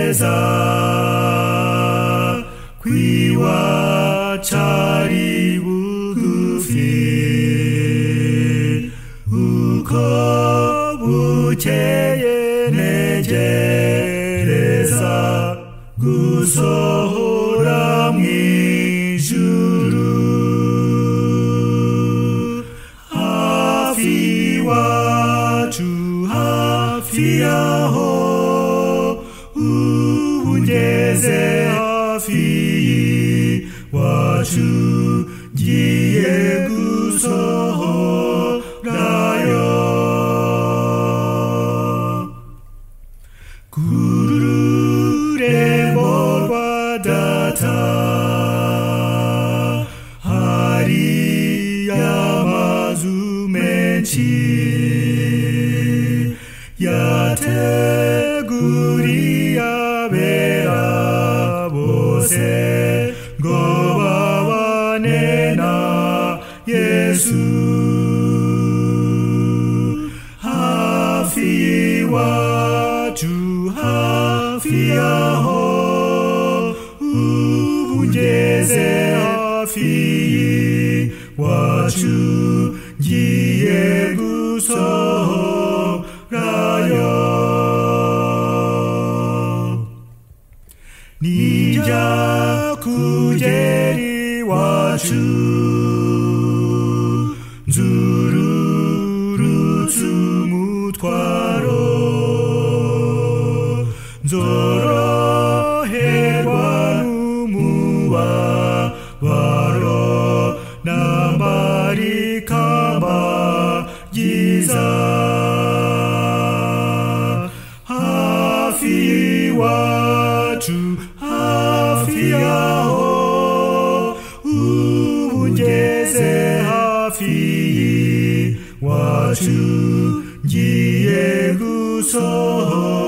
neza kw'iwacari bugufi uko bukeye negereza gusohora mw'ijuru hafi iwacu hafi yaho ubu ngeze hafi iwacu ngiye gusohorayo kururembo rwa data hari amazu menshi yateguriye abera bose ngo babane na Yesu hafi iwacu hafi yaho ubu ngeze hafi iwacu ngiye gusohorayo nijya kugera iwacu nzururutse umutwaro nzoroherwa n'umubabaro nambara ikamba ryiza hafi iwacu hafi yaho ubu ngeze hafi iwacu ngiye gusohora